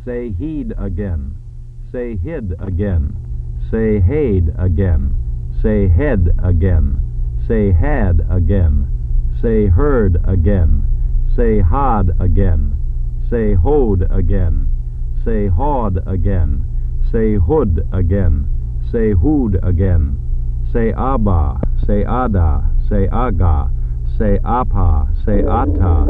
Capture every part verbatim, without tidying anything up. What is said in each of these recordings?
Say heed again. Say hid again. Say haid again. Say head again. Say had again. Say heard again. Say hod again. Say hoed again. Say hawed again. Say hood again. Say hood again. Say abba. Say ada. Say aga. Say apa. Say ata.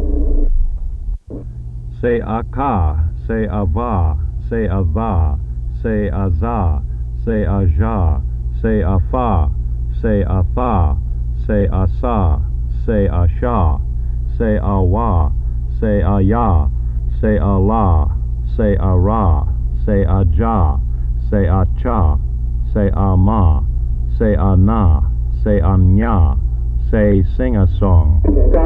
Say aka. Say ava. Say ava. Say aza. Say aja. Say afa. Say atha. Say asa. Say asha. Say awa. Say aya. Say Allah. Say ara. Say aja. Say acha. Say ama. Say ana. Say anya. Say sing a song.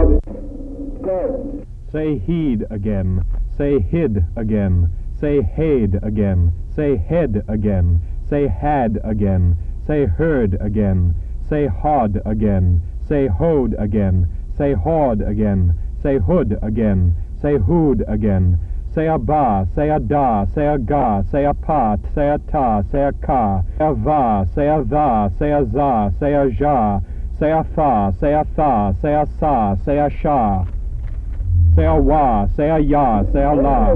Say heed again. Say hid again. Say haid again. Say head again. Say had again. Say heard again. Say hawed again. Say hoed again. Say hawed again. Say hood again. Say hood again. Say a ba, say a da, say a ga, say a pa, say a ta, say a ka, say a va, say a tha, say a za, say a ja, say a fa, say a tha, say a sa, say a sha, say a wa, say a ya, say a la.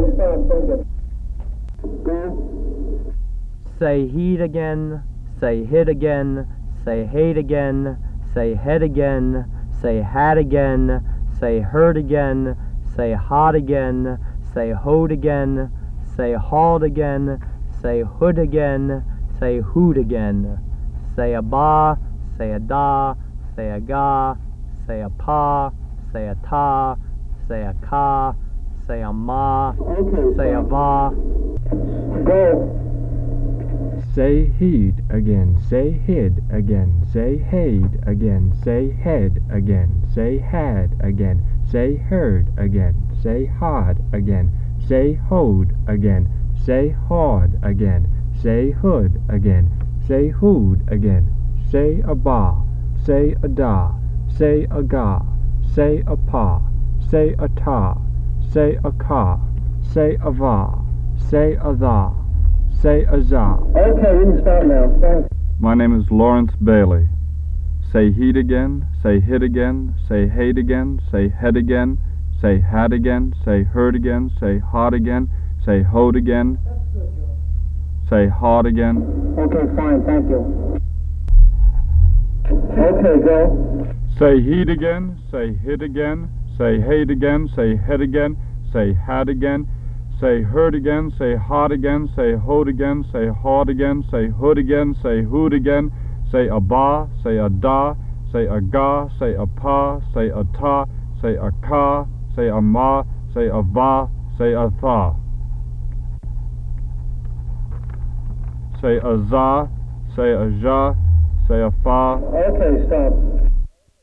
Say heed again, say hid again, say hate again, say head again, say had again, say heard again, say hot again, say hoed again, say hauled again, say hood again, say hood again, say a ba, say a da, say a ga, say a pa, say a ta, say a ka, say a ma, say a va. Go. Say heed again, say hid again, say haid again, say head again, say had again, say heard again, say hod again, say hoed again, say hawed again, say hood again, say hood again, say a ba, say a da, say a ga, say a pa, say a ta, say a ka, say a va, say a tha, say a za. Okay, we can start now. Thanks. My name is Lawrence Bailey. Say heed again, say hid again, say hate again, say head again, say had again, say heard again, say hot again, say hoed again, say hawed again. Okay, fine, thank you. Okay, go. Say heed again, say hid again, say hate again, say head again, say had again, say heard again, say hot again, say hoed again, say hawed again, say hood again, say hood again, say a ba, say a da, say a ga, say a pa, say a ta, say a ka, say a ma, say a va, say a tha, say a za, say a ja, say a fa. Okay, stop.